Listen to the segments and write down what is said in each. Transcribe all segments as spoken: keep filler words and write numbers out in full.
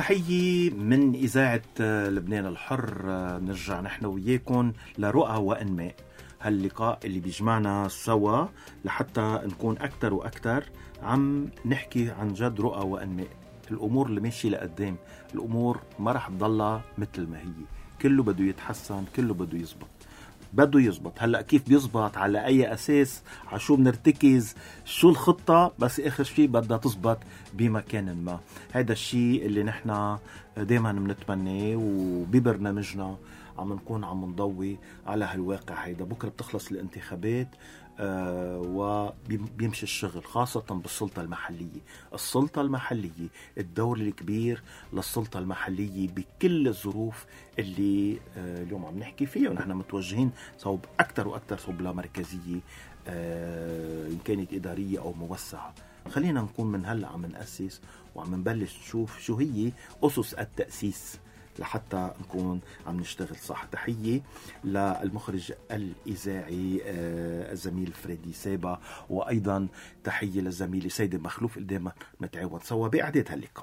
تحية من إذاعة لبنان الحر. نرجع نحن وياكم لرؤى وإنماء، هاللقاء اللي بيجمعنا سوا لحتى نكون أكتر وأكتر عم نحكي عن جد رؤى وإنماء. الأمور اللي ماشي لقدام، الأمور ما رح تضلها مثل ما هي، كله بده يتحسن، كله بده يزبط، بده يزبط. هلأ كيف بيزبط، على أي أساس، على شو بنرتكز، شو الخطة، بس آخر شيء بدها تزبط بمكان ما. هذا الشيء اللي نحن دايما بنتمناه، وببرنامجنا عم نكون عم نضوي على هالواقع هيدا. بكرة بتخلص الانتخابات آه وبيمشي الشغل، خاصة بالسلطة المحلية. السلطة المحلية الدور الكبير للسلطة المحلية بكل الظروف اللي آه اليوم عم نحكي فيها، ونحن متوجهين صوب أكتر وأكتر صوب لمركزية آه إن كانت إدارية أو موسعة. خلينا نكون من هلأ عم نأسس وعم نبلش نشوف شو هي أسس التأسيس لحتى نكون عم نشتغل صح. تحية للمخرج الإذاعي الزميل فريدي سابا، وأيضا تحية للزميل سيد مخلوف اللي دائما متعاون سوا بإعداد هاللقاء.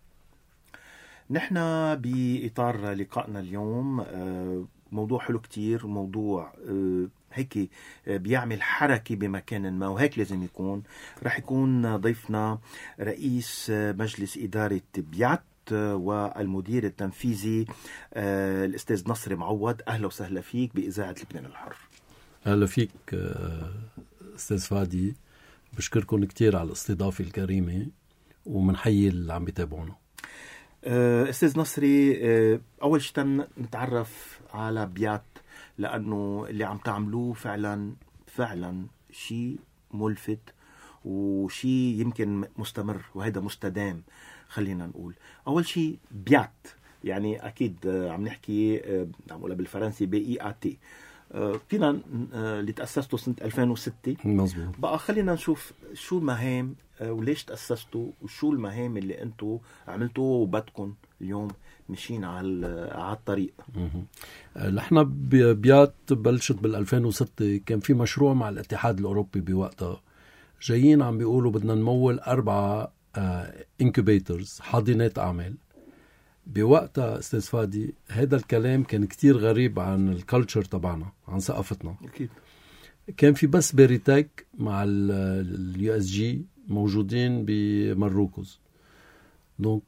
نحن بإطار لقائنا اليوم موضوع حلو كتير، موضوع هيك بيعمل حركة بمكان ما، وهيك لازم يكون. رح يكون ضيفنا رئيس مجلس إدارة بيات والمدير التنفيذي آه الأستاذ نصري معوض. أهلا وسهلا فيك بإذاعة لبنان الحر. أهلا فيك آه أستاذ فادي، بشكركم كتير على الاستضافة الكريمة، ومنحيي اللي عم بيتابعونا. آه أستاذ نصري، آه أول شيء نتعرف على بيات، لأنه اللي عم تعملوه فعلا فعلا شيء ملفت وشيء يمكن مستمر، وهذا مستدام. خلينا نقول أول شيء بيات، يعني أكيد عم نحكي عم نقولها بالفرنسي بي إي آ تي. فينا اللي تأسستوا سنة ألفين وستة مظبوط. بقى خلينا نشوف شو المهام وليش تأسستوا، وشو المهام اللي أنتوا عملتوا وبدكم اليوم مشين على على الطريق. نحن بيات بلشت بالألفين وستة، كان في مشروع مع الاتحاد الأوروبي بوقتها، جايين عم بيقولوا بدنا نمول أربعة انكوبيترز، حاضنات أعمال. بوقتها أستاذ فادي هذا الكلام كان كتير غريب عن الكالتشر تبعنا، عن ثقافتنا. أكيد. كان في بس بيريتك مع اليو اس جي موجودين بمروكز، دونك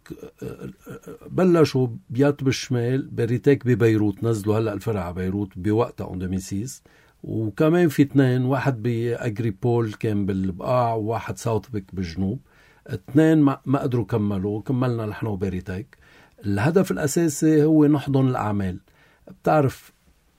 بلشوا بيات بالشمال، بيريتك ببيروت، نزلوا هلأ الفرع على بيروت بوقتها أون ألفين وستة، وكمان في اثنين، واحد بأجريبول كان بالبقاع، وواحد ساوث بيك بالجنوب. اثنين ما, ما قدروا كملوا، كملنا نحن وبيريتك. الهدف الأساسي هو نحضن الأعمال. بتعرف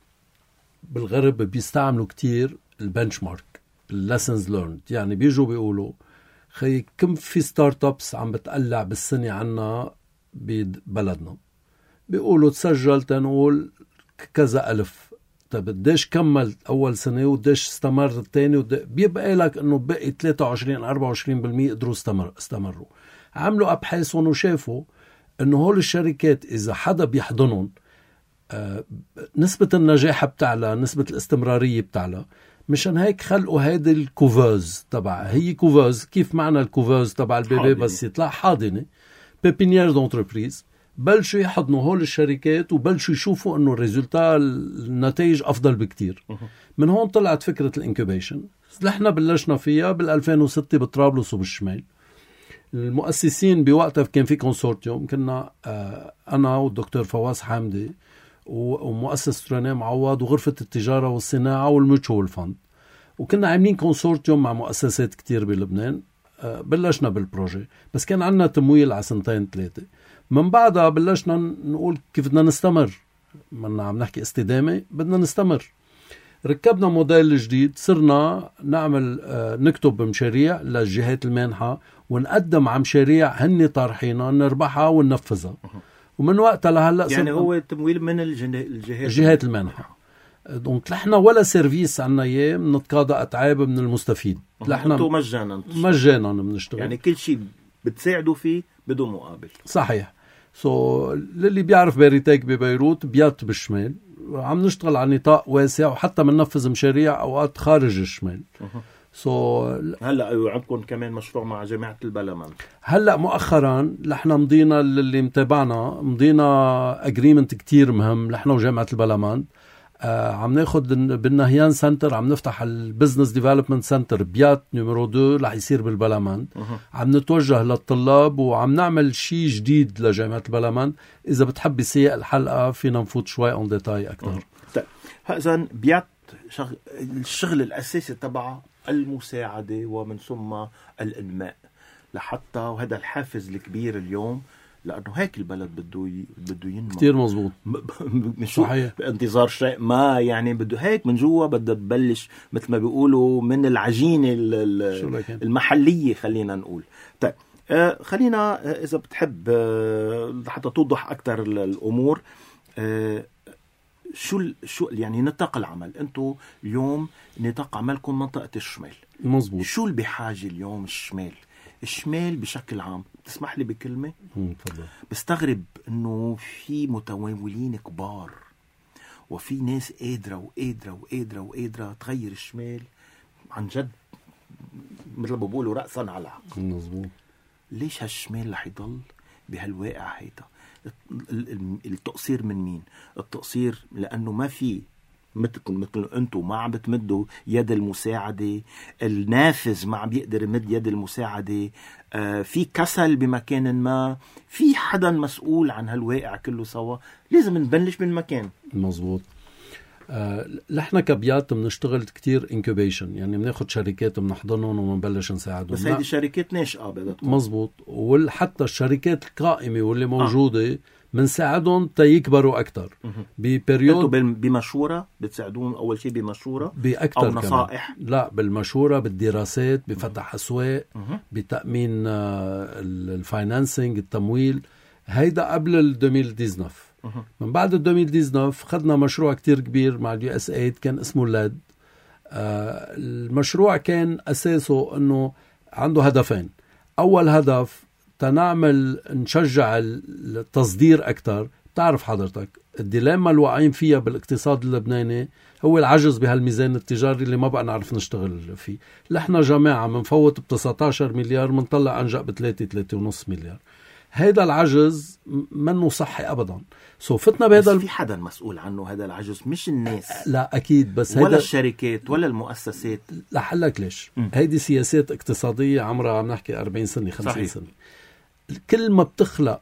بالغرب بيستعملوا كتير البنش مارك، اللسنز ليرند، يعني بيجوا بيقولوا خي كم في ستارت ابس عم بتقلع بالسنة عنا ببلدنا، بيقولوا تسجل تنقول كذا ألف، طب قديش كمل أول سنة وقديش استمر الثاني، بيبقى لك إنه بقي ثلاثة وعشرين أربعة وعشرين بالمية قدروا استمر استمروا. عملوا أبحاثهم وشافوا إنه هول الشركات إذا حدا بيحضنهم آه نسبة النجاح بتعلى، نسبة الاستمرارية بتعلى. مشان هيك خلقوا هيدي الكوفوز تبع، هي كوفوز كيف معنى الكوفوز تبع البيبي، بس يطلع حاضنة، بيبينيير دونتربريز. بلشوا يحضنوا هول الشركات وبلشوا يشوفوا انه الريزولتا النتائج افضل بكتير. من هون طلعت فكرة الانكوبيشن. نحن بلشنا فيها بالألفين وستة بطرابلس وبالشمال. المؤسسين بوقتها كان في كونسورتيوم، كنا انا والدكتور فواز حامدي ومؤسس تراني معوض وغرفة التجارة والصناعة والميوتشوال فند، وكنا عاملين كونسورتيوم مع مؤسسات كتير بلبنان. بلشنا بالبروجي، بس كان عندنا تمويل على سنتين ثلاثة. من بعدها بلشنا نقول كيف بدنا نستمر، منا عم نحكي استدامة، بدنا نستمر. ركبنا موديل جديد، صرنا نعمل نكتب مشاريع للجهات المانحة ونقدم على مشاريع هن طارحينها نربحها وننفذها. ومن وقتها لهلا يعني هو تمويل من الجهات الجهات المانحة. دونك لحنا ولا سيرفيس عنا اياه بنتقاضى اتعاب من المستفيد، لحنا انتو مجانا مجانا بنشتغل، يعني كل شيء بتساعدوا فيه بدون مقابل. صحيح. سو so, للي بيعرف بيريتك ببيروت، بيات بالشمال، عم نشتغل على نطاق واسع، وحتى مننفذ مشاريع اوقات خارج الشمال. سو هلا عندكم كمان مشروع مع جامعة البلمن. هلا مؤخرا نحن مضينا اللي متابعنا مضينا اجريمنت كتير مهم نحن وجامعة البلمن. آه عم ناخد بالنهيان سنتر، عم نفتح البزنس ديفلوبمنت سنتر بيات نيميرو اثنين رح يصير بالبلمن. عم نتوجه للطلاب وعم نعمل شيء جديد لجامعة البلمن. اذا بتحب سياق الحلقة فينا نفوت شوي اون ديتاي اكثر. طيب اذا بيات شغل الشغل الاساسي تبعها المساعدة ومن ثم الانماء لحتى، وهذا الحافز الكبير اليوم لأنه هيك البلد بده ي... بده ينمو كتير مزبوط. صحيح. بانتظار شيء ما يعني بده هيك من جوا بدها تبلش مثل ما بيقولوا من العجينة المحلية خلينا نقول. طيب آه خلينا آه إذا بتحب آه حتى توضح أكتر الأمور. آه شو ال... شو يعني نطاق العمل؟ أنتوا اليوم نطاق عملكم منطقة الشمال. مزبوط. شو اللي بحاجة اليوم الشمال؟ الشمال بشكل عام تسمح لي بكلمة؟ طبعا. بستغرب انه في متمولين كبار وفي ناس قادرة وقادرة وقادرة وقادرة تغير الشمال عن جد مثل ما بقولوا رأسا على عقب. مظبوط. ليش هالشمال رح يضل بهالواقع هيدا؟ التقصير من مين؟ التقصير لأنه ما في مثلكم مثل انتم ما عم بتمدوا يد المساعدة، النافذ ما عم بيقدر يمد يد المساعدة، آه في كسل بمكان ما، في حدا مسؤول عن هالواقع كله سوا. لازم نبلش من مكان. مزبوط. آه، نحن كبيات بنشتغل كتير انكوبيشن، يعني بناخد شركات بنحضنهم وبنبلش نساعدهم. بس هيدي الشركات ناشئة بدتكم. مزبوط. وحتى الشركات القائمة واللي موجودة آه. بنساعدهم تيكبروا أكتر ببريود. بمشورة بتساعدون أول شيء بمشورة بأكتر أو نصائح؟ لا، بالمشورة، بالدراسات، بفتح أسواق، بتأمين الفاينانسينج، التمويل. هيدا قبل ال ألفين وتسعة عشر. من بعد ال ألفين وتسعة عشر خدنا مشروع كتير كبير مع اليو اس ايد كان اسمه لاد. آه المشروع كان أساسه أنه عنده هدفين. أول هدف تنعمل نشجع التصدير أكتر. تعرف حضرتك الديليما الواقعين فيها بالاقتصاد اللبناني هو العجز بهالميزان التجاري اللي ما بقى نعرف نشتغل فيه. لحنا جماعة منفوت ب تسعة عشر مليار منطلع أنجأ ب ثلاثة ثلاثة ونص مليار. هيدا العجز منه صحي أبدا. سو فتنا بهذا. في حدا مسؤول عنه هذا العجز؟ مش الناس. لا أكيد. بس ولا هيدا الشركات ولا المؤسسات. لحلك ليش م. هيدي سياسات اقتصادية عمرها عم نحكي أربعين سنة خمسين صحيح. سنة. كل ما بتخلق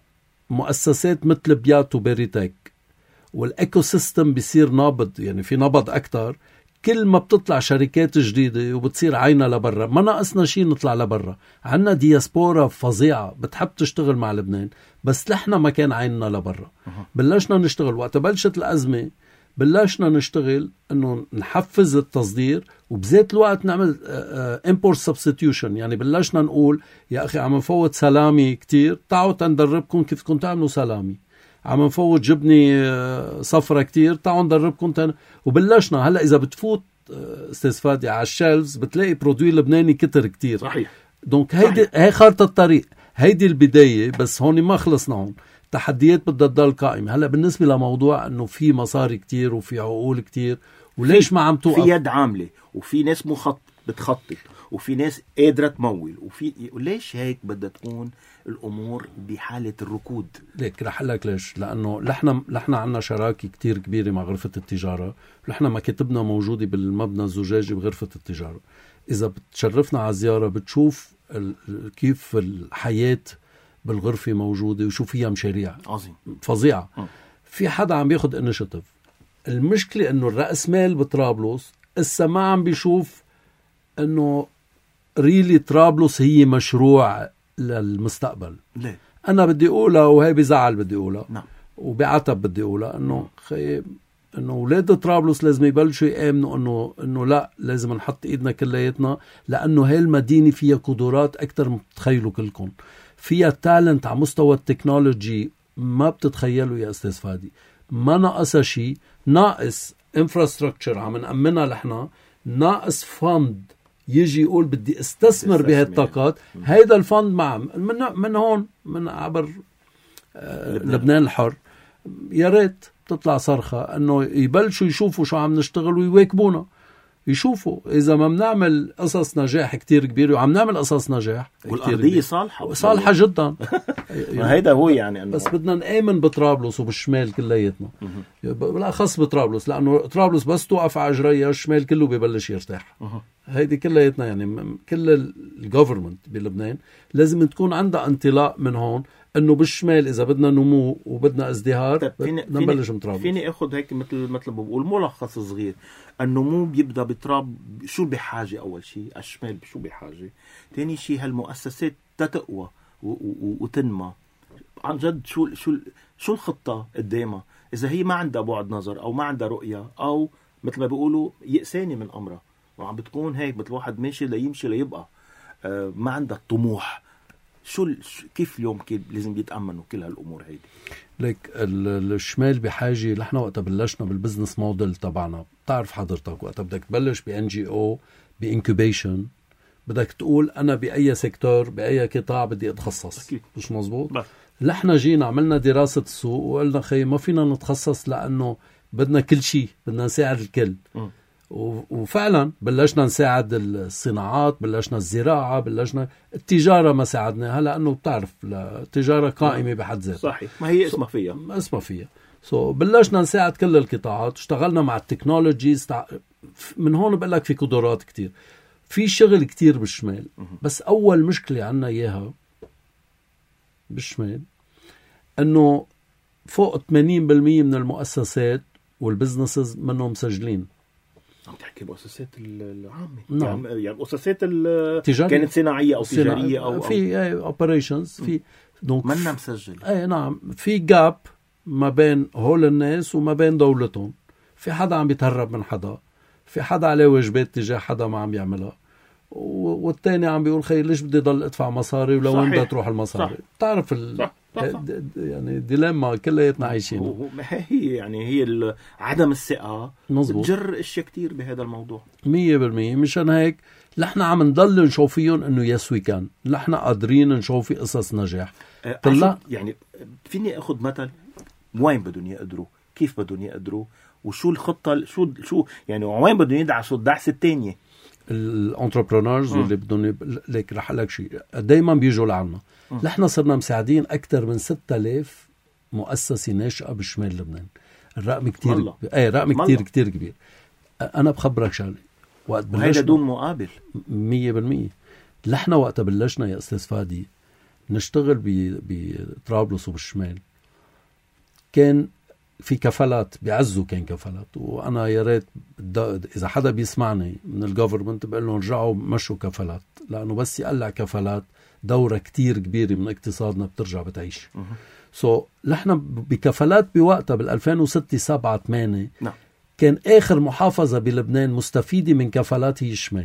مؤسسات مثل بيات وبيريتك والإيكو سيستم بيصير نابض، يعني في نبض أكتر، كل ما بتطلع شركات جديدة وبتصير عينا لبرا. ما ناقصنا شيء نطلع لبرا. عنا دياسبورا فظيعة بتحب تشتغل مع لبنان، بس لحنا ما كان عيننا لبرا. بلشنا نشتغل وقت بلشت الأزمة، بلشنا نشتغل انه نحفز التصدير وبذات الوقت نعمل import substitution. يعني بلشنا نقول يا اخي عم نفوت سلامي كتير، تعالوا تندربكم كيف كنتوا تعملوا سلامي. عم نفوت جبني صفرة كتير، تعالوا ندربكم تن... وبلشنا. هلا اذا بتفوت استاذ فادي على الشيلفز بتلاقي برودوي لبناني كتر كتير. صحيح. دونك هيدي هي خارطة الطريق، هيدي البداية. بس هون ما خلصنا، هون تحديات بدها تضل قائمة. هلا بالنسبة لموضوع انه في مصاري كتير وفي عقول كتير وليش ما عم توقف. في يد عاملة وفي ناس مخط بتخطط وفي ناس قادرة تمول وفي ليش هيك بدها تكون الأمور بحالة الركود؟ ليك رح لك ليش. لأنه لحنا لحنا عنا شراكة كتير كبيرة مع غرفة التجارة. لحنا مكاتبنا موجودة بالمبنى الزجاجي بغرفة التجارة. إذا بتشرفنا على زيارة بتشوف كيف الحياة بالغرفة موجودة وشو فيها مشاريع عظيم فظيعة. م. في حدا عم بياخد انيشيتيف. المشكلة انه الرأس مال بطرابلس اسا ما عم بيشوف انه ريلي طرابلس هي مشروع للمستقبل. ليه؟ انا بدي اقولها وهي بزعل بدي اقولها. نعم. وبعتب بدي اقولها انه خي انه اولاد طرابلس لازم يبلشوا يامنوا انه انه لا، لازم نحط ايدنا كلياتنا، لانه هاي المدينة فيها قدرات اكتر من تتخيلوا كلكم. فيها تالنت على مستوى التكنولوجي ما بتتخيلوا يا أستاذ فادي. ما ناقص شيء، ناقص infrastructure عم نأمنها لحنا، ناقص فند يجي يقول بدي استثمر بهالطاقات. هيدا الفند مع من, من هون من عبر آه لبنان. لبنان الحر. يا ريت تطلع صرخة انه يبلشوا يشوفوا شو عم نشتغل ويواكبونا. يشوفوا إذا ما بنعمل قصص نجاح كتير كبيرة، وعم نعمل قصص نجاح والأرضية صالحة صالحة جدا. هيدا هو يعني أنه بس بدنا نآمن بطرابلس وبالشمال كلياتنا، بالأخص بطرابلس، لأنه طرابلس بس توقف على أجريها الشمال كله بيبلش يرتاح. هيدي كلياتنا يعني كل الجوفرمنت بلبنان لازم تكون عندها انطلاق من هون، انه بالشمال اذا بدنا نمو وبدنا ازدهار نبلش من طرابلس. فيني اخذ هيك مثل مثل بقول ملخص صغير. النمو بيبدا بطراب، شو بحاجه؟ اول شيء الشمال شو بحاجه، ثاني شيء هالمؤسسات تتقوى وتنمى عن جد. شو شو شو الخطه قدامها؟ اذا هي ما عندها بعد نظر او ما عندها رؤيه، او مثل ما بيقولوا يأساني من امرها، وعم بتكون هيك مثل واحد ماشي ليمشي ليبقى آه ما عندها طموح، شو كيف اليوم كيف لازم يتأمنوا كل هالأمور هيدي؟ لك الشمال بحاجة. نحن وقت بلشنا بالبزنس موديل تبعنا، بتعرف حضرتك وقت بدك تبلش بإن جي أو بإنكوبيشن بدك تقول أنا بأي سيكتور بأي قطاع بدي أتخصص. أكيد. مش مزبوط؟ بس نحن جينا عملنا دراسة السوق وقلنا خي ما فينا نتخصص لأنه بدنا كل شيء، بدنا نساعد الكل. م. وفعلا بلشنا نساعد الصناعات، بلشنا الزراعة، بلشنا التجارة ما ساعدناها لأنه بتعرف التجارة قائمة بحد ذاتها. صحيح، ما هي اسمها فيها اسمها فيها سو so, بلشنا نساعد كل القطاعات، اشتغلنا مع التكنولوجي. من هون بقول لك في قدرات كتير، في شغل كتير بالشمال. بس أول مشكلة عنا إياها بالشمال أنه فوق ثمانين بالمية من المؤسسات والبزنسز منهم مسجلين. عم تحكي مؤسسات العامة؟ نعم. يعني مؤسسات التجارية كانت صناعية أو تجارية أو في اوبريشنز في دونك منا مسجل. اي نعم، في جاب ما بين هول الناس وما بين دولتهم. في حدا عم بيتهرب من حدا، في حدا عليه واجبات تجاه حدا ما عم يعملها، والتاني عم بيقول خير ليش بدي ضل ادفع مصاري ولو وين بدها تروح المصاري. بتعرف ال... صح. صح صح. يعني ديليما كلياتنا عايشينها. هي يعني هي عدم الثقة بتجر اشياء كتير بهذا الموضوع. مية بالمية. مشان هيك نحن عم نضل نشوف فيهم انه يسوي كان نحن قادرين نشوف في قصص نجاح. طلع يعني فيني اخذ مثل وين بدهم يقدروا، كيف بدهم يقدروا، وشو الخطة، شو شو يعني وين بدهم يدعسوا الدعسة الثانية. الانتربرونورز اللي بدهم لك رح لك شيء دايما بيجوا لعنا. نحن صرنا مساعدين أكثر من ستة آلاف مؤسسة ناشئة بشمال لبنان. الرقم كتير ايه رقم كتير كتير كبير. أنا بخبرك شغلة، وقت بلشنا وهذا دون مقابل مية بالمية. نحن وقت بلشنا يا أستاذ فادي نشتغل بطرابلس وبالشمال كان في كفالات بيعزوا، كان كفالات. وأنا يا ريت إذا حدا بيسمعني من الجوفرمنت بقول لهم رجعوا مشوا كفالات، لأنه بس يقلع كفالات دورة كتير كبيرة من اقتصادنا بترجع بتعيش. سو so, نحن بكفالات بوقتها بالألفين وستة سبعة ثمانية نعم. كان آخر محافظة بلبنان مستفيدة من كفالات هي الشمال.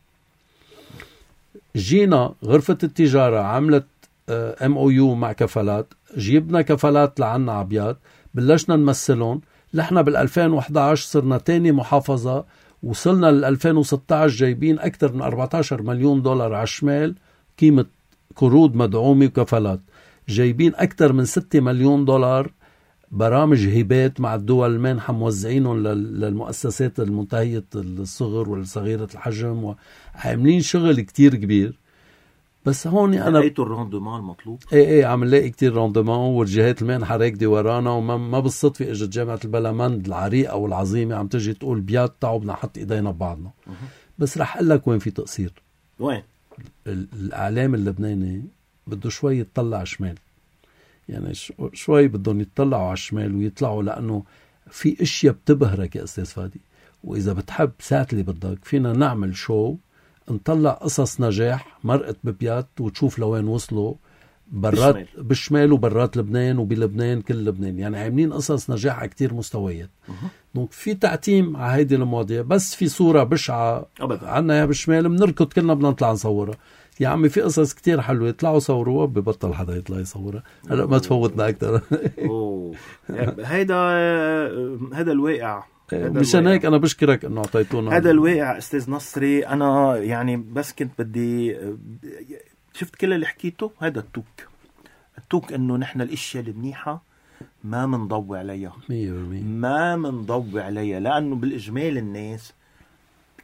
جينا غرفة التجارة عملت ام او يو مع كفالات، جيبنا كفالات لعنا عبيات، بلشنا نمثلهم. نحن بالألفين وإحدى عشر صرنا تاني محافظة، وصلنا لألفين وستة عشر جايبين أكثر من أربعة عشر مليون دولار على الشمال قيمة قروض مدعومة وكفالات. جايبين أكثر من ستة مليون دولار برامج هبات مع الدول المانحة موزعينهم للمؤسسات المنتهية الصغر والصغيرة الحجم، وعاملين شغل كتير كبير. بس هون أنا لقيتوا الروندمان المطلوب. ايه ايه عم نلاقي كتير روندمان، والجهات المانحة راكدة ورانا. وما ما بالصدفة اجت جامعة البلمند العريقة والعظيمة عم تجي تقول بيات تعوا بدنا نحط ايدينا ببعضنا. بس رح اقول لك وين في تقصير. وين؟ الإعلام اللبناني بده شوي يتطلع شمال، يعني شوي بدهم يتطلعوا على الشمال ويطلعوا، لأنه في اشياء بتبهرك يا أستاذ فادي. وإذا بتحب ساعة اللي بدك فينا نعمل شو نطلع قصص نجاح مرقت ببيات وتشوف لوين وصلوا برات بالشمال, بالشمال وبرات لبنان وبلبنان كل لبنان. يعني عاملين قصص نجاح على كتير مستويات. دونك في تعتيم على هيدي المواضيع. بس في صورة بشعة عنا يا بالشمال بنركض كلنا بدنا نطلع نصورها. يا عمي في قصص كتير حلوة يطلعوا صوروها ببطل حدا يطلع يصورها. هلا ما تفوتنا أكتر. أوه هيدا هذا الواقع. مشان هيك أنا بشكرك إنه أعطيتونا هذا الواقع أستاذ نصري. أنا يعني بس كنت بدي شفت كل اللي حكيته. هذا التوك التوك إنه نحن الأشياء المنيحة ما منضوي عليها، مية بالمية ما منضوي عليها، لأنه بالإجمال الناس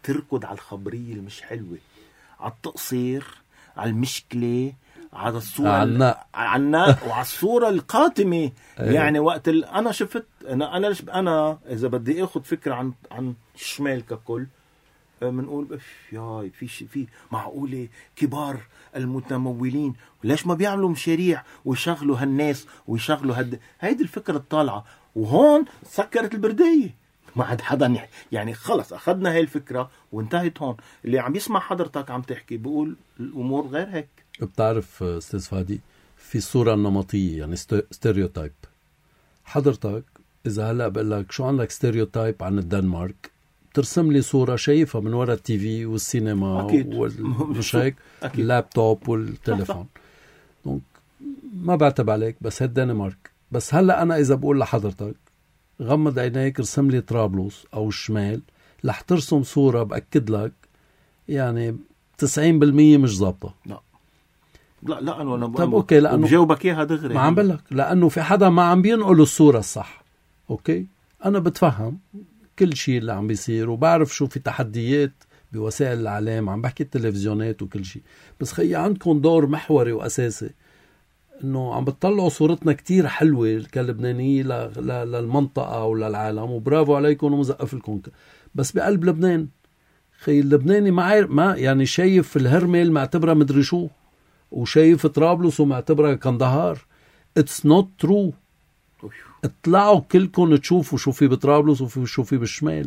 تركض على الخبرية المش حلوة، على التقصير، على المشكلة، على الصورة عنا عنا وعلى الصورة القاتمة. يعني وقت ال... أنا شفت أنا أنا أنا إذا بدي أخذ فكرة عن عن الشمال ككل، بنقول ياي في شيء في معقولة كبار المتمولين ليش ما بيعملوا مشاريع ويشغلوا هالناس ويشغلوا هاد هيدي الفكرة الطالعة. وهون سكرت البردية، ما عاد حدا يعني خلص أخذنا هاي الفكرة وانتهت هون. اللي عم يسمع حضرتك عم تحكي بقول الأمور غير هيك. بتعرف أستاذ فادي في الصورة النمطية يعني ستيريوتايب. حضرتك إذا هلأ بقول لك شو عندك ستيريوتايب عن الدنمارك، ترسم لي صورة شايفها من وراء التي في والسينما ومش هيك اللابتوب والتليفون. دونك ما بعتب عليك بس هالدنمارك. بس هلأ أنا إذا بقول لحضرتك غمض عينيك رسم لي طرابلس أو الشمال، رح ترسم صورة بأكد لك يعني تسعين بالمية مش ضابطة. لا لا لا أنا طب أوكي لأنه بجاوبك إياها دغري. ما عم بقول لك لأنه في حدا ما عم بينقل الصورة الصح. أوكي أنا بتفهم كل شيء اللي عم بيصير وبعرف شو في تحديات بوسائل الإعلام، عم بحكي التلفزيونات وكل شيء. بس خي عندكم دور محوري وأساسي إنه عم بتطلعوا صورتنا كتير حلوة كلبنانية للمنطقة وللعالم، وبرافو عليكم ومزقف لكم. بس بقلب لبنان خي اللبناني ما ما يعني شايف الهرمل معتبرها مدري شو، وشايف طرابلس ومعتبرها كندهار. It's not true. اطلعوا كلكم تشوفوا شو في بطرابلس وشو في بالشمال.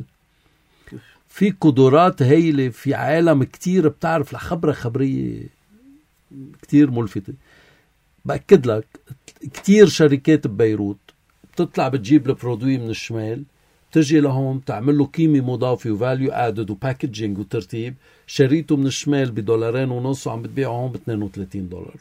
في قدرات هايلة في عالم كتير بتعرف لخبرة خبرية كتير ملفتة. بأكد لك كتير شركات ببيروت بتطلع بتجيب البرودوي من الشمال، تجي لهم تعمل له قيمة مضافة وفاليو ادد وباكجينج وترتيب، شريته من الشمال بدولارين ونص وعم بتبيعه هون ب اثنين وثلاثين دولار.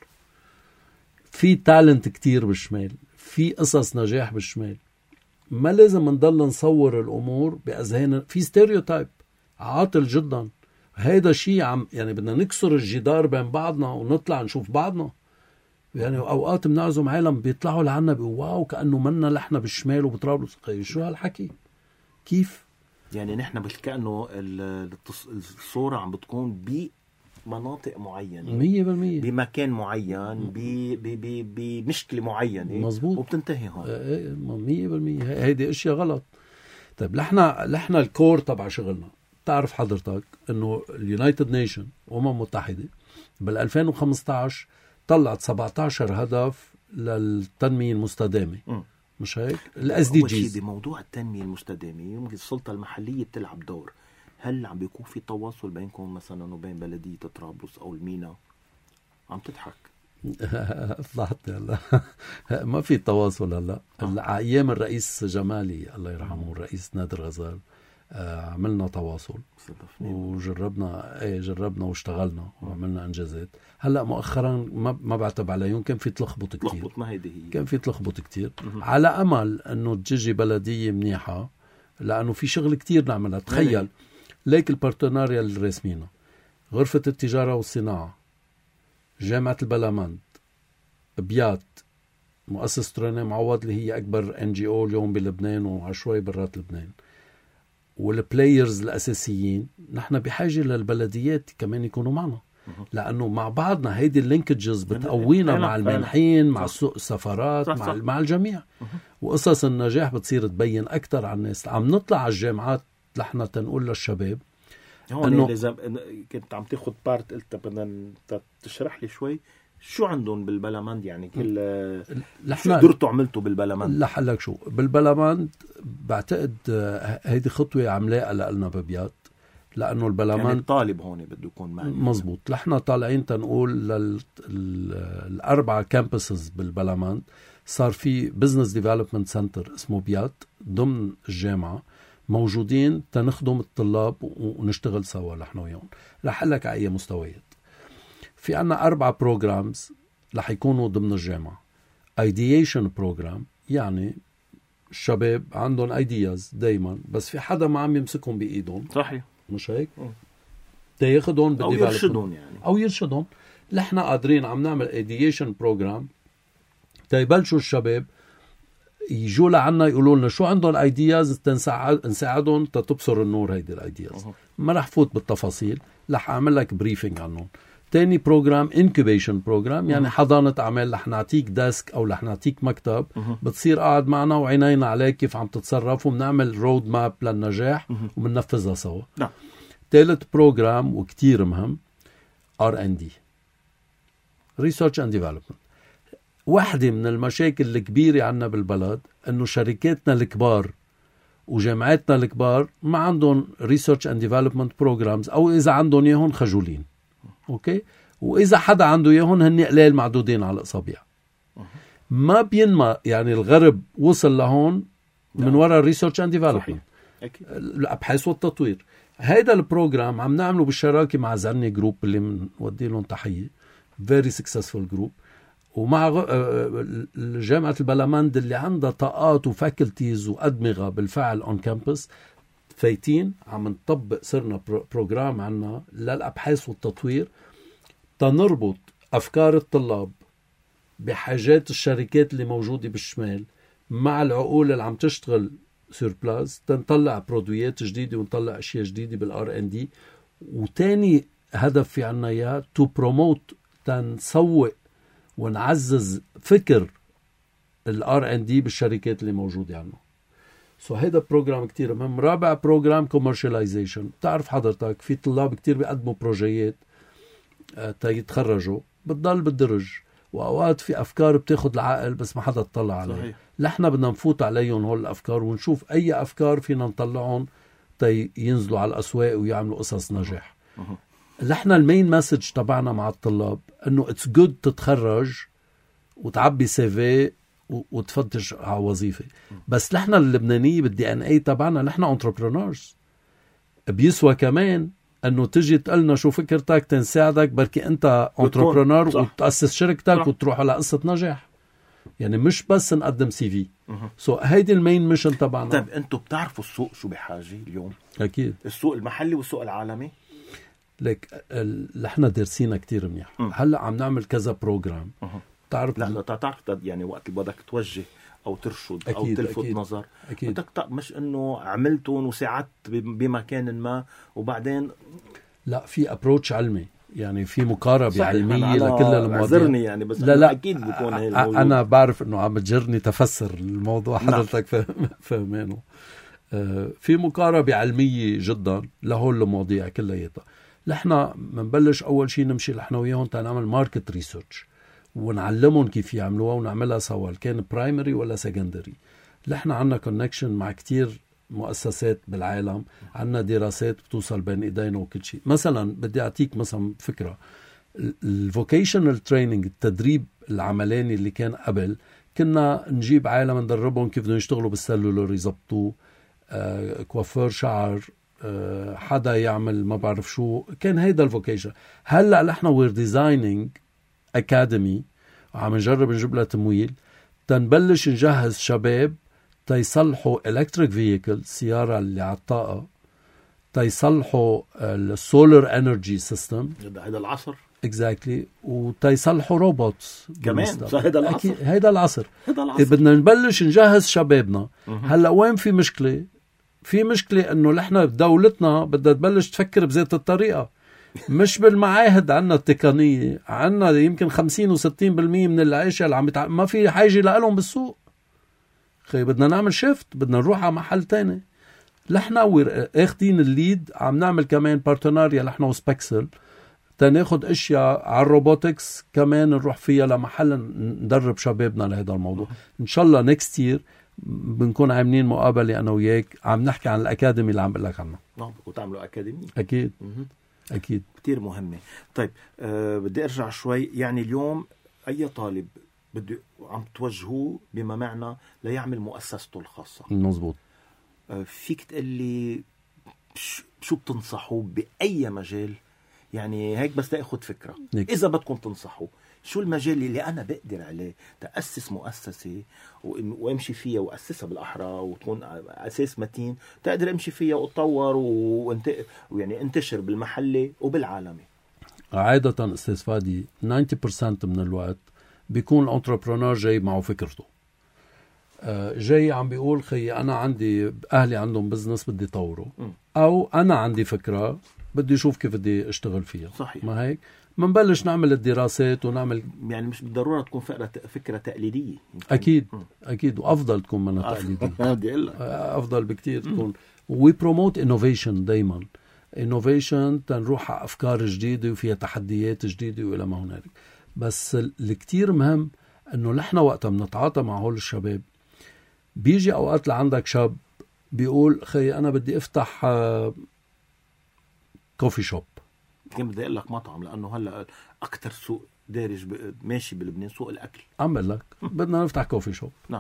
في تالنت كتير بالشمال، في قصص نجاح بالشمال. ما لازم نضل نصور الأمور بأذهان في ستيريوتايب عاطل جدا. هيدا شيء عم يعني بدنا نكسر الجدار بين بعضنا ونطلع نشوف بعضنا. يعني أوقات بنعزم عالم بيطلعوا لعنا بيقولوا واو كأنه منا لحنا بالشمال وبطرابلس. شو هالحكي؟ كيف؟ يعني نحن كأنه الصورة عم بتكون بمناطق معينة مية بالمية بمكان معين بمشكلة معينة مزبوط وبتنتهي هون. مية بالمية هيدي اشياء غلط. طيب لحنا لحنا الكور تبع شغلنا. تعرف حضرتك انه اليونايتد نيشن أمم متحدة بال ألفين وخمسة عشر طلعت سبعة عشر هدف للتنمية المستدامة. م. مش هيك؟ الاس دي جيز. بموضوع التنمية المستدامة يمكن السلطة المحلية بتلعب دور. هل عم بيكون في تواصل بينكم مثلا وبين بلدية طرابلس او المينا؟ عم تضحك. فضحت هلا. ما في تواصل هلا. على ايام الرئيس جمالي الله يرحمه الرئيس نادر غزال آه عملنا تواصل وجربنا ايه جربنا واشتغلنا وعملنا انجازات. هلا مؤخرا ما ما بعتب عليهم، كان في تلخبط كتير. تلخبط ما هيدي هي. كان في تلخبط كتير على امل انه تجي بلديه منيحه، لانه في شغل كتير نعملها. تخيل ليك البارتناريا اللي راسمينها غرفه التجاره والصناعه، جامعه البلامند، بيات، مؤسسه رنا معوض اللي هي اكبر ان جي او اليوم بلبنان وعشوائي برات لبنان، والبلايرز الأساسيين. نحن بحاجة للبلديات كمان يكونوا معنا، لأنه مع بعضنا هيدي اللينكجز بتقوينا مع المانحين مع السوق السفارات مع, مع الجميع. وقصص النجاح بتصير تبين أكتر عن الناس. عم نطلع على الجامعات لحنا تنقول للشباب هون إذا كنت عم تاخد بارت قلت بدنا تشرح لي شوي شو عندهم بالبلامند. يعني كل شو قدرتوا عملتوا بالبلامند؟ لا حلك شو بالبلامند. بعتقد هيدي خطوة عملاقة لنا ببيات، لأنه البلامند يعني الطالب هون بده يكون معي. مزبوط. نحن طالعين تنقول للأربعة كامبسز بالبلامند صار في بزنس ديفلوبمنت سنتر اسمه بيات ضمن الجامعة موجودين تنخدم الطلاب ونشتغل سوا نحن وياهم. رح لك على أي مستويات. في عنا أربعة بروجرامز رح يكونوا ضمن الجامعة. ايديشن بروجرام يعني الشباب عندهم ايدياز دايما بس في حدا ما عم يمسكهم بإيدهم. صحيح مش هيك؟ تاخدهم أو يرشدهم يعني أو يرشدهم. نحن قادرين عم نعمل ايديشن بروجرام تيبلشوا الشباب يجوا لعنا يقولوا لنا شو عندهم ايدياز نساعدهم تتبصر النور هيدي الايدياز. ما رح فوت بالتفاصيل، رح اعمل لك بريفنج عنهم. تاني بروجرام انكوبيشن بروجرام، يعني حضانة اعمال، رح نعطيك ديسك او رح نعطيك مكتب بتصير قاعد معنا وعينينا عليك كيف عم تتصرف، وبنعمل رود ماب للنجاح وبننفذها سوا. نعم. ثالث بروجرام وكتير مهم آر إن دي Research and Development. واحدة من المشاكل الكبيرة عنا بالبلد انه شركاتنا الكبار وجامعاتنا الكبار ما عندهم Research and Development Programs، او اذا عندهم يهون خجولين. اوكي، واذا حدا عنده يهون هن قليل معدودين على الاصابع. ما بينما يعني الغرب وصل لهون من وراء الريسيرش اند ديفلوبمنت، الابحاث والتطوير. هيدا البروجرام عم نعمله بالشراكه مع زعني جروب اللي بنودي لهم تحيه، فيري سكسسفول جروب، ومع جامعه البلمند اللي عندها طاقات وفاكولتيز وادمغه بالفعل اون كامبس. فايتين عم نطبق صرنا بروجرام عنا للابحاث والتطوير تنربط افكار الطلاب بحاجات الشركات اللي موجوده بالشمال مع العقول اللي عم تشتغل سور بلاس، تنطلع برودويات جديده ونطلع اشياء جديده بالار ان دي. وتاني هدف في عنا اياه تو بروموت، تنسوق ونعزز فكر الار ان دي بالشركات اللي موجوده عنا. سو so هيدا بروجرام كتير مهم. رابع بروجرام كوميرشاليزيشن. بتعرف حضرتك في طلاب كتير بيقدموا بروجيات تيتخرجوا بتضل بالدرج، واوقات في افكار بتاخد العقل بس ما حدا اطلع عليها. نحن بدنا نفوت عليهم هول الافكار ونشوف اي افكار فينا نطلعهم تي ينزلوا على الاسواق ويعملوا قصص نجاح. نحن المين مسج تبعنا مع الطلاب انه اتس جود تتخرج وتعبي سي في وتفتش على وظيفه، بس نحن اللبنانيه بالدي ان اي تبعنا نحن انتربرونورز. بيسوى كمان انه تجي تقلنا شو فكرتك تنساعدك، بركي انت انتربرونور وتاسس شركتك صح. وتروح على قصه نجاح. يعني مش بس نقدم سي في. سو so, هيدي المين ميشن تبعنا. طيب انتم بتعرفوا السوق شو بحاجه اليوم؟ اكيد السوق المحلي والسوق العالمي. لك نحن دارسينا كتير منيح. هلا عم نعمل كذا بروجرام. تعرف لا لا تعرف يعني وقت اللي بدك توجه او ترشد أكيد او تلفت أكيد نظر أكيد. بدك مش انه عملتون وساعدت بمكان ما وبعدين لا، في ابروتش علمي، يعني في مقاربه علميه لكل المواضيع. اعذرني يعني بس لا لا اكيد بيكون هي الموضوع. انا بعرف انه عم تجرني تفسر الموضوع حضرتك فهمانه. في مقاربه علميه جدا لهول المواضيع كلياتها. نحن بنبلش اول شيء نمشي نحن وياهم تنعمل ماركت ريسيرش ونعلمهم كيف يعملوها ونعملها سوا، كان برايمري ولا سكندري. نحن عنا كونكشن مع كتير مؤسسات بالعالم، عنا دراسات بتوصل بين ايدينا وكل شيء. مثلا بدي اعطيك مثلا فكره، الفوكيشنال تريننج، التدريب العملاني اللي كان قبل، كنا نجيب عالم ندربهم كيف بدهم يشتغلوا بالسلولر يزبطوه، آه، كوافير شعر، آه، حدا يعمل ما بعرف شو، كان هيدا الفوكيشن. هلا نحن وير ديزايننج اكاديمي وعم نجرب نجيب لها تمويل تنبلش نجهز شباب تيصلحوا الكتريك فييكل، سياره اللي على الطاقه، تيصلحوا السولار انرجي سيستم، هذا العصر اكزاكتلي، وتيصلحوا روبوتس كمان. هذا العصر هذا العصر هذا العصر بدنا نبلش نجهز شبابنا. هلا وين في مشكله؟ في مشكله انه نحن بدولتنا بدها تبلش تفكر بذات الطريقه، مش بالمعاهد. عنا التقنية عنا يمكن خمسين وستين بالمية من العيشة اللي عم يتع... ما في حاجة لهم بالسوق. خي بدنا نعمل شيفت، بدنا نروح على محل تاني. لحنا اخدين الليد، عم نعمل كمان بارتناريا لحنا وسبكسل تناخد اشياء على الروبوتكس كمان نروح فيها لمحل ندرب شبابنا لهذا الموضوع. ان شاء الله نيكست يير بنكون عاملين مقابلة انا وياك عم نحكي عن الاكاديمي اللي عم بقول لك عنها. نعم، وتعملوا اكاديمي اكيد. أكيد كتير مهمة. طيب أه بدي أرجع شوي. يعني اليوم أي طالب بده عم توجهوه بما معنى ليعمل مؤسسته الخاصة. مزبوط. أه فيك تقول لي شو بتنصحوه بأي مجال؟ يعني هيك بس تأخذ فكرة. نيك. إذا بدكم تنصحوا شو المجال اللي أنا بقدر عليه تأسس مؤسسة وامشي فيها وأسسها بالأحرى وتكون أساس متين تقدر امشي فيها واتطور وانت ويعني انتشر بالمحلي وبالعالمي. عادة استاذ فادي تسعين بالمية من الوقت بيكون الانتربرونور جاي معه فكرته. جاي عم بيقول خي أنا عندي أهلي عندهم بزنس بدي طوره، أو أنا عندي فكرة بدي أشوف كيف بدي أشتغل فيها. صحيح. ما هيك منبلش نعمل الدراسات ونعمل، يعني مش بالضرورة تكون فكرة فكرة تقليدية. أكيد م. أكيد، وأفضل تكون منها تقليدية. بدي أقول لك أفضل بكتير تكون. وي بروموت انوفيشن دايما، انوفيشن تنروح على أفكار جديدة وفيها تحديات جديدة وإلى ما هنالك. بس اللي كتير مهم إنه نحن وقتها بنتعاطى مع هول الشباب، بيجي أوقات لعندك شاب بيقول خي أنا بدي أفتح كوفي شوب. كم بدي أقول لك مطعم، لأنه هلا أكتر سوق دارج ماشي بلبنان سوق الأكل. عم بقول لك بدنا نفتح كوفي شوب. نعم.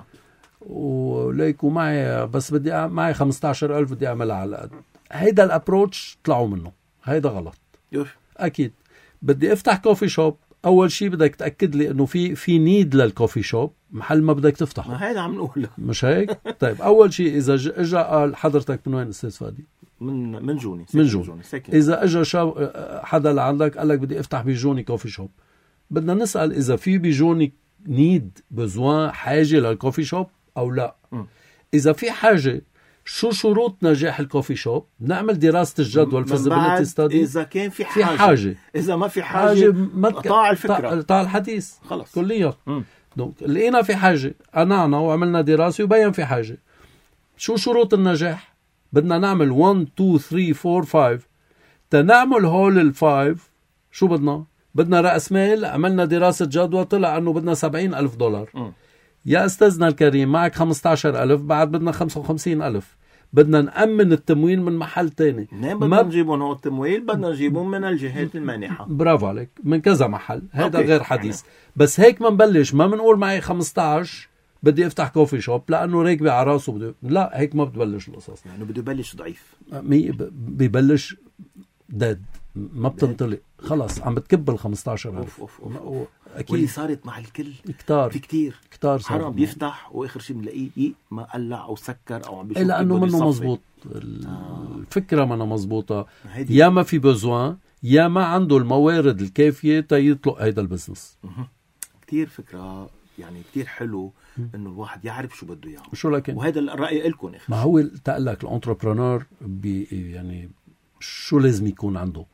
وليك ومعي بس بدي معي خمسة عشر ألف بدي أعملها على قد. هيدا الأبروتش طلعوا منه، هيدا غلط. يوف. أكيد بدي أفتح كوفي شوب، أول شيء بدك تأكد لي إنه في في نيد للكوفي شوب محل ما بدك تفتحه. ما هيدا عم نقول مش هيك؟ طيب أول شيء إذا إجا قال حضرتك من وين أستاذ فادي؟ من من جوني. من جوني. إذا إجا شاب حدا لعندك قال لك بدي أفتح بجوني كوفي شوب، بدنا نسأل إذا في بجوني نيد بزوان حاجة للكوفي شوب أو لا. م. إذا في حاجة، شو شروط نجاح الكوفي شوب؟ نعمل دراسة الجدوى feasibility study. إذا كان في حاجة. في حاجة. إذا ما في حاجة, حاجة طاع الفكرة، طاع الحديث خلص كليا. دونك لقينا في حاجة، قنعنا وعملنا دراسة وبين في حاجة. شو شروط النجاح؟ بدنا نعمل واحد اثنين ثلاثة أربعة خمسة. تنعمل هول الفايف شو بدنا؟ بدنا رأس مال. عملنا دراسة جدوى طلع أنه بدنا سبعين ألف دولار. م. يا أستاذنا الكريم معك خمسة عشر ألف، بعد بدنا خمسة وخمسين ألف. بدنا نأمن التمويل من محل تاني. نعم بدنا نجيبون هو التمويل، بدنا نجيبون من الجهات المانحة. برافو عليك، من كذا محل. هذا غير حديث. بس هيك ما نبلش، ما منقول معي خمسة عشر بدي افتح كوفي شوب لأنه راكبة على راسه بده. لا، هيك ما بتبلش القصص. يعني بده يبلش ضعيف، بيبلش داد، ما بتنطلق خلاص. عم بتكب ال خمسة عشر ألف. أوف أوف أوف. واللي صارت مع الكل كتار في كتير كتار حرام بيفتح واخر شيء بنلاقيه ما قلع او سكر او عم بيشوف الا انه منه مزبوط. الفكره منه مزبوطه، يا ما في بزوان يا ما عنده الموارد الكافيه تيطلق هيدا البزنس. كتير فكره يعني كتير حلو انه الواحد يعرف شو بده يعمل. شو لكن وهذا الراي لكم. ما هو تقلك الانتربرونور يعني شو لازم يكون عنده؟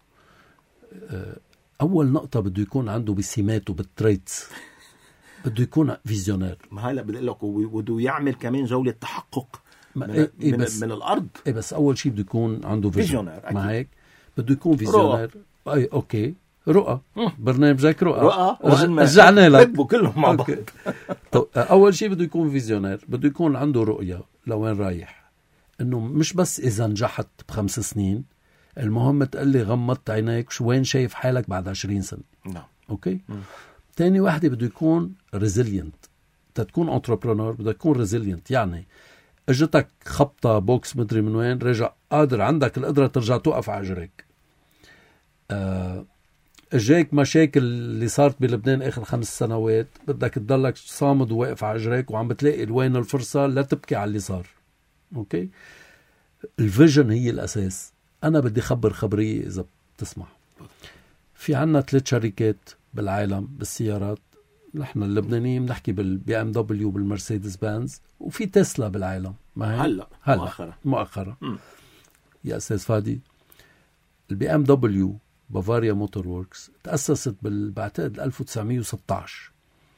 أول نقطة بده يكون عنده بسماته بالتريتس، بده يكون فيزيونير. ما هلا بدي أقول لك وبده يعمل كمان جولة تحقق من, إيه من, بس من الأرض. إيه بس أول شيء بده يكون عنده فيزيونير. ما هيك بده يكون فيزيونير. أي أوكي رؤى. برنامجك رؤى. رؤى رجعنا لك كلهم مع بعض. طب أول شيء بده يكون فيزيونير، بده يكون عنده رؤية لوين رايح. إنه مش بس إذا نجحت بخمس سنين، المهم تقلي غمضت عينيك شو وين شايف حالك بعد عشرين سنة. نعم. أوكي. م. تاني واحدة بده يكون ريزيلينت. تتكون انتربرونور بدك تكون ريزيلينت، يعني اجتك خبطة بوكس مدري من وين، رجع قادر عندك القدرة ترجع توقف على اجريك. أه اجاك مشاكل اللي صارت بلبنان اخر خمس سنوات، بدك تضلك صامد وواقف على اجريك وعم بتلاقي وين الفرصة لا تبكي على اللي صار. اوكي. الفيجن هي الاساس. أنا بدي خبر خبرية إذا بتسمح. في عنا ثلاث شركات بالعالم بالسيارات، نحن اللبنانيين بنحكي بالبي ام دبليو وبالمرسيدس بانز، وفي تسلا بالعالم. ما هلا هلا مؤخرا مؤخرا يا أستاذ فادي، البي ام دبليو بافاريا موتور ووركس تأسست بعتقد ألف وتسعمية وستة عشر،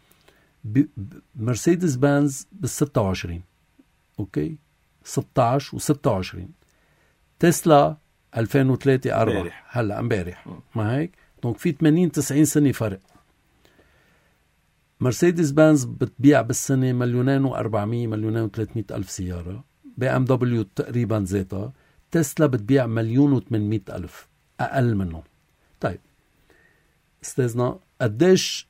مرسيدس بانز بالستة وعشرين. أوكي، ستة عشر وستة وعشرين. تسلا ألفين وثلاثة أربعة هلا امبارح. ما هيك؟ دونك في ثمانين تسعين سنة فرق. مرسيدس بانز بتبيع بالسنة مليونين وأربعمية مليونين وثلاثمية ألف سيارة. بي ام دبليو تقريبا ذاتها. تسلا بتبيع مليون وثمانمية ألف، أقل منه. طيب استاذنا، قديش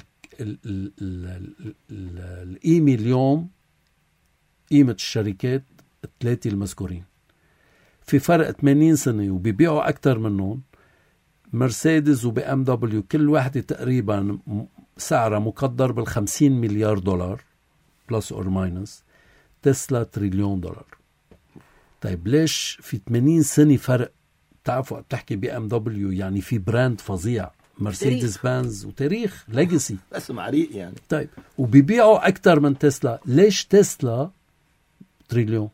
القيمة اليوم قيمة الشركات الثلاثة المذكورين؟ في فرق ثمانين سنة وبيبيعوا أكتر منهم. مرسيدس وبي ام دبليو كل واحدة تقريبا سعرها مقدر بالخمسين مليار دولار بلس اور ماينس. تسلا تريليون دولار. طيب ليش في ثمانين سنة فرق؟ تعرفوا بتحكي بي ام دبليو يعني في براند فظيع، مرسيدس بانز وتاريخ ليجاسي اسم عريق يعني. طيب وبيبيعوا أكتر من تسلا. ليش تسلا تريليون؟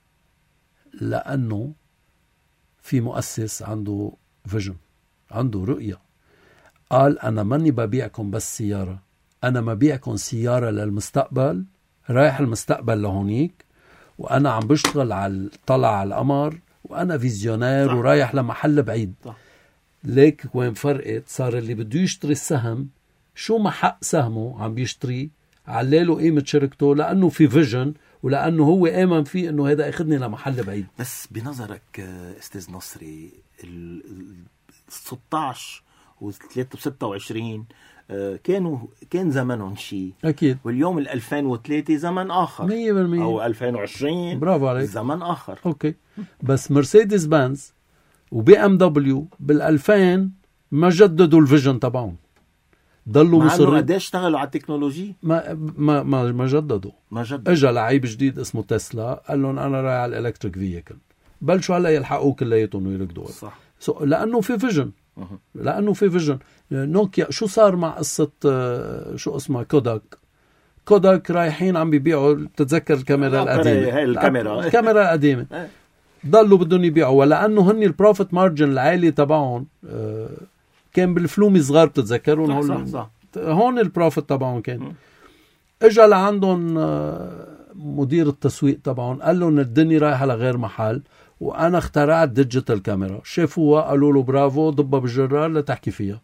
لأنه في مؤسس عنده فيجن، عنده رؤية. قال أنا ماني ببيعكم بس سيارة، أنا ببيعكم سيارة للمستقبل، رايح المستقبل لهونيك، وأنا عم بشتغل على طلع على القمر، وأنا فيزيونير صح. ورايح لمحل بعيد صح. ليك وين فرقت؟ صار اللي بده يشتري السهم شو ما حق سهمه عم بيشتري، عليله قيمة شركته لأنه في فيجن، ولأنه هو آمن فيه أنه هذا أخذني لمحل بعيد. بس بنظرك أستاذ نصري ال ستة عشر و ستة وعشرين كانوا كان زمنهم شيء أكيد، واليوم ال ألفين وثلاثة زمن آخر مية بالمية، أو ألفين وعشرين برافو عليك زمن آخر. أوكي. بس مرسيدس بانز وبي ام دبليو بالألفين ما جددوا الفيجن تبعهم، ضلوا مصرين. قديش اشتغلوا على التكنولوجي؟ ما ما ما, ما جددوا ما جددوا. اجى لعيب جديد اسمه تسلا قال لهم انا رايح على الالكتريك فييكل، بلشوا هلا يلحقوا كلياتهم ويركضوا صح. so, لانه في فيجن أه. لانه في فيجن. نوكيا شو صار مع قصه شو اسمها كوداك؟ كوداك رايحين عم بيبيعوا، بتتذكر الكاميرا القديمه، هاي الكاميرا الكاميرا القديمه ضلوا بدهم يبيعوا، ولانه هني البروفيت مارجن العالي تبعهم كان بالفلومي صغار، بتتذكرون؟ صح صح صح. هون البروفيت تبعهم كان. اجى لعندهم مدير التسويق تبعهم قال لهم الدنيا رايحه لغير محل، وانا اخترعت ديجيتال كاميرا. شافوها قالوا له برافو، ضبها بالجرار لتحكي فيها.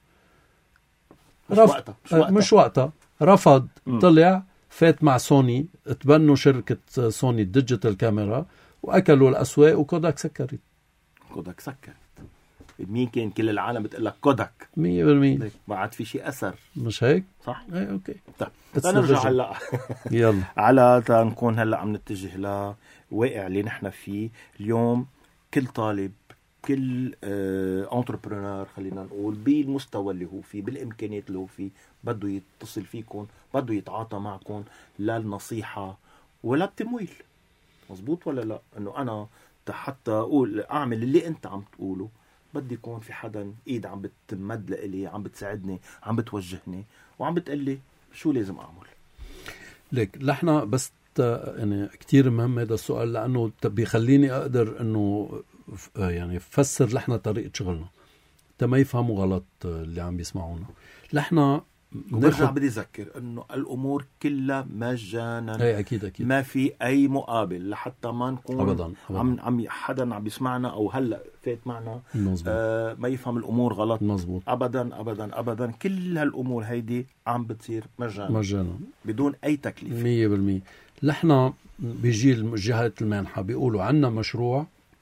مش رف... وقتها مش وقتها, مش وقتها. رفض. م. طلع فات مع سوني، تبنوا شركه سوني الديجيتال كاميرا واكلوا الاسواق، وكوداك سكرت. كوداك سكرت. مين كان كل العالم بتقول لك كوداك مية بالمية، ما عاد في شيء اثر، مش هيك؟ صح. ايه اوكي. طيب نرجع هلا يلا على تنكون هلا عم نتجه لواقع اللي نحن فيه اليوم. كل طالب، كل انتربرونور خلينا نقول بالمستوى اللي هو فيه، بالامكانيات اللي هو فيه، بده يتصل فيكم، بده يتعاطى معكم للنصيحه ولا التمويل. مزبوط ولا لا؟ انه انا حتى اقول اعمل اللي انت عم تقوله، بدي يكون في حدا ايد عم بتمد لإلي، عم بتساعدني، عم بتوجهني، وعم بتقلي شو لازم اعمل. ليك لحنا بس يعني كتير مهم هذا السؤال، لانه بيخليني اقدر انه يعني فسر لحنا طريقه شغلنا تما يفهموا غلط اللي عم بيسمعونا. لحنا برجع بدي اذكر انه الامور كلها مجانا. اي اكيد اكيد، ما في اي مقابل، لحتى ما نكون أبداً. أبداً. عم عم حدا عم بيسمعنا او هلا فات معنا آه ما يفهم الامور غلط. مزبوط. ابدا ابدا ابدا، كل هالامور هيدي عم بتصير مجانا مجانا بدون اي تكلفه. مية بالمية. لحنا بيجي الجهات المانحه بيقولوا عنا مشروع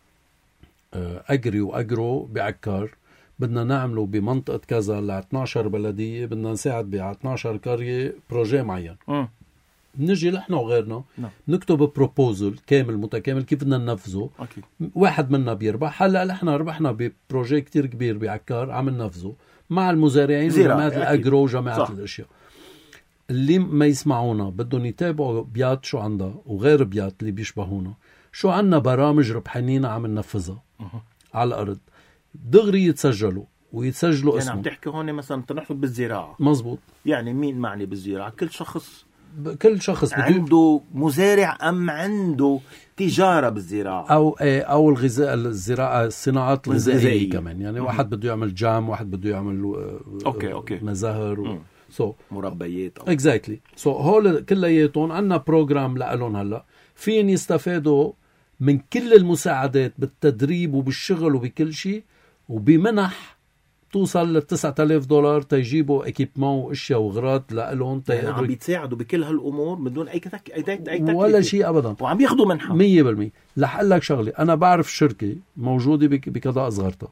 اجري واجرو بعكار، بدنا نعمله بمنطقة كذا ل اثني عشر بلدية، بدنا نساعد ب اثني عشر قرية بروجي معين. م. نجي نحن وغيرنا لا. نكتب بروبوزل كامل متكامل كيف بدنا ننفذه. أكيد. واحد منا بيربح. هلا نحن ربحنا ببروجي كتير كبير بعكار عم ننفذه مع المزارعين وجماعة الأجرو وجماعة الأشياء. اللي ما يسمعونا بدهم يتابعوا بيات شو عندها وغير بيات اللي بيشبهونا، شو عنا برامج ربحانين عم ننفذها على الأرض، دغري يتسجلوا ويتسجلوا يعني اسمه. عم تحكي هون مثلا تنحفظ بالزراعة. مزبوط. يعني مين معني بالزراعة؟ كل شخص ب... كل شخص عنده مزارع أم عنده تجارة بالزراعة، أو أو الغذاء، الزراعة، الصناعات الغذائية كمان. يعني م- واحد بده يعمل جام، واحد بده يعمل أوكي أوكي مزاهر و... so. مربيات اكزاكتلي. سو هول كلياتهم عنا بروجرام لهم هلا فين يستفادوا من كل المساعدات بالتدريب وبالشغل وبكل شيء، وبمنح توصل ل تسعة آلاف دولار تيجيبوا اكيبمون واشياء وغراض لهم. يعني عم بيتساعدوا بكل هالامور بدون اي تك... اي تك... اي تك... ولا شيء ابدا، وعم ياخذوا منحه مية بالمية. رح اقول لك شغله، انا بعرف شركه موجوده بك... بقضاء صغرتها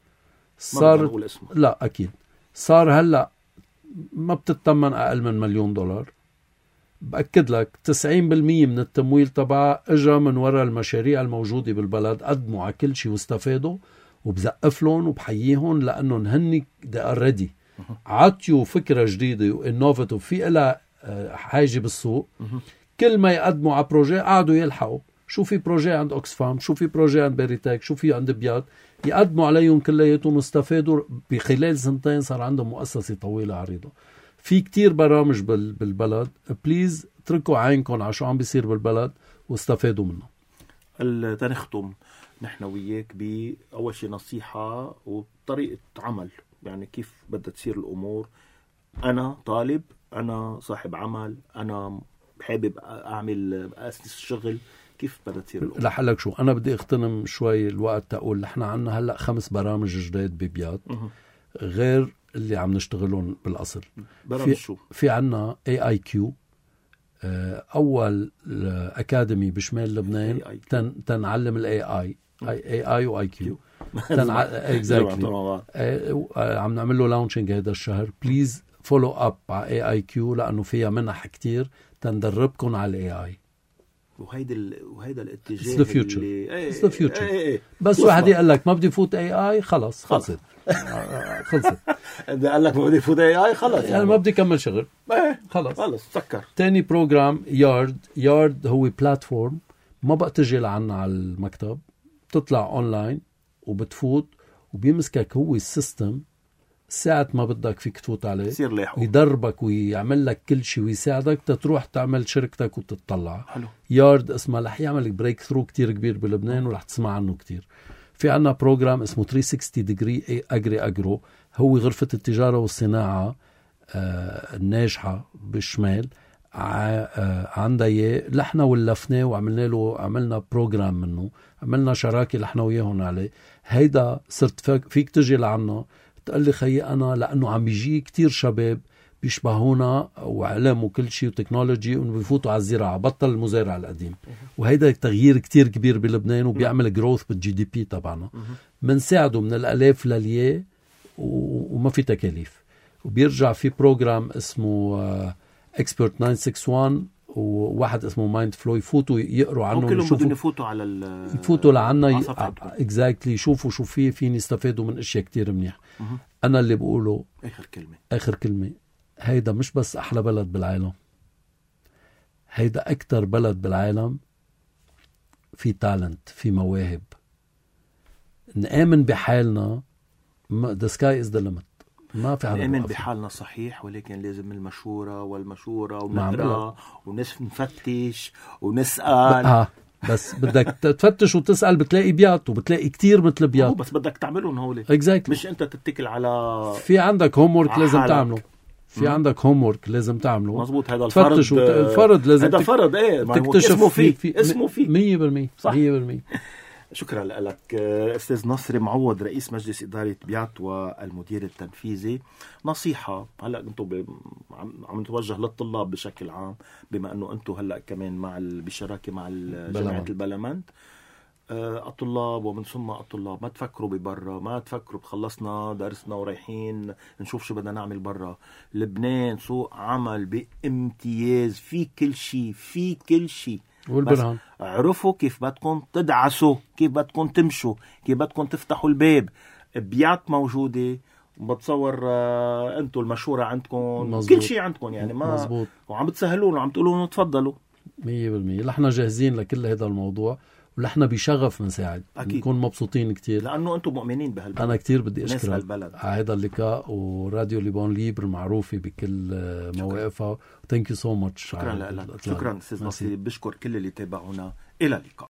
صار، لا اكيد صار هلا ما بتتمن اقل من مليون دولار. بأكد لك تسعين بالمية من التمويل تبعها اجى من وراء المشاريع الموجودة بالبلد، قدموا على كل شيء واستفادوا، وبزقف لهم وبحييهم لأنهم هني they are ready. عطيوا فكرة جديدة وإنوفاتيف في إلها حاجة بالسوق. كل ما يقدموا على بروجي قعدوا يلحقوا، شو في بروجي عند أوكسفام، شو في بروجي عند بيريتك، شو في عند بيات، يقدموا عليهم كلياتهم واستفادوا بخلال سنتين صار عندهم مؤسسة طويلة عريضة. في كتير برامج بالبلد، بليز اتركوا عينكم على شو عم بيصير بالبلد واستفادوا منه. تنختم نحن وياك بأول شيء نصيحة وطريقة عمل، يعني كيف بدها تصير الأمور. أنا طالب، أنا صاحب عمل، أنا حابب أعمل أسس الشغل، كيف بدها تصير الأمور؟ رح أقول لك شو، أنا بدي أختنم شوي الوقت تقول نحن عنا هلأ خمس برامج جداد ببيات غير اللي عم نشتغلون بالأصل. برامج في, شو؟ في عنا إيه آي كيو، أول أكاديمي بشمال لبنان تن تنعلم ال إيه آي إيه آي و آي كيو exactly. عم نعمل له لانشينج هذا الشهر. بليز فولو اب على إيه آي كيو لأنه فيها منح كتير تندربكم على ال إيه آي. وهيدا ال... وهيدا الاتجاه It's the future. اللي... It's the future. ايه ايه. بس واحد يقول لك ما بدي فوت إيه آي، خلص خلصت خلصت. إذا قال لك ما بدي فوت إيه آي خلص، يعني ما بدي كمل شغل، ايه خلص خلص سكر. تاني بروجرام يارد. يارد هو بلاتفورم ما بقى تجي لعنا على المكتب، تطلع اونلاين وبتفوت وبيمسكك هو السيستم ساعة ما بدك فيك تفوت عليه، يدربك ويعمل لك كل شيء ويساعدك تتروح تعمل شركتك وتتطلع. حلو. يارد اسمه رح يعمل بريك ثرو كتير كبير بلبنان ورح تسمع عنه كتير. في عنا بروجرام اسمه ثلاثمية وستين ديجري أجري أجرو، هو غرفة التجارة والصناعة آه الناجحة بالشمال آه عندها اياه، لحنا ولفناه وعملنا له عملنا بروجرام منه، عملنا شراكة لحنا وياهم عليه. هيدا صرت فيك تجي لعنا تقول لي خيي أنا لأنه عم بيجي كتير شباب بيشبهونا وعلم وكل شيء وتكنولوجي وبيفوتوا على الزراعة، بطل المزارع القديم. وهيدا تغيير كتير كبير بلبنان وبيعمل جروث بالجي دي بي تبعنا. منساعده من الألاف للياء وما في تكاليف. وبيرجع في بروجرام اسمه اكسبرت تسعمية وواحد وستين وواحد اسمه مايند فلو، يفوتوا يقروا عنه وكلهم يفوتوا على ال يفوتوا لعنا اكزاكتلي يشوفوا شو فيه فين يستفادوا من اشياء كتير منيح. انا اللي بقوله اخر كلمه اخر كلمه هيدا مش بس احلى بلد بالعالم، هيدا اكتر بلد بالعالم في تالنت، في مواهب. نآمن بحالنا، the sky is the limit. ما في حدا نآمن بحالنا صحيح، ولكن لازم المشورة والمشورة ونقرأ ونفتش ونسأل. آه. بس بدك تفتش وتسأل بتلاقي بيات وبتلاقي كتير مثل بيات، بس بدك تعملهم هولي exactly. مش انت تتكل على في عندك هوم ورك لازم تعمله، في عندك هوم ورك لازم تعمله مزبوط. هذا الفرض وت... الفرض لازم هذا فرض ايه تكتشف اسمه فيه في... اسمه فيه مية بالمية مية بالمية. شكرا لك أستاذ نصري معوض، رئيس مجلس إدارة بيات والمدير التنفيذي. نصيحة هلأ أنتم ب... عم نتوجه للطلاب بشكل عام، بما أنه أنتم هلأ كمان مع ال... بشراكة مع جامعة البلمنت. أه الطلاب ومن ثم الطلاب ما تفكروا ببرا، ما تفكروا بخلصنا درسنا ورايحين نشوف شو بدنا نعمل برا. لبنان سوق عمل بامتياز، في كل شيء في كل شيء. بس عرفوا كيف بدكم تدعسوا، كيف بدكم تمشوا، كيف بدكم تفتحوا الباب. بيات موجودة، بتصور آه انتوا المشورة عندكم مزبوط. كل شيء عندكم يعني ما مزبوط. وعم بتسهلون وعم تقولون تفضلوا مية بالمية. لحنا جاهزين لكل هذا الموضوع ولحنا بشغف نساعد، نكون مبسوطين كتير لأنه أنتم مؤمنين بهالبلد. أنا كتير بدي أشكرك على هذا اللقاء، وراديو ليبون ليبر معروفة بكل مواقفها. Thank you so much. شكرا لك. شكرا أستاذ نصري. بشكر كل اللي تابعونا. إلى اللقاء.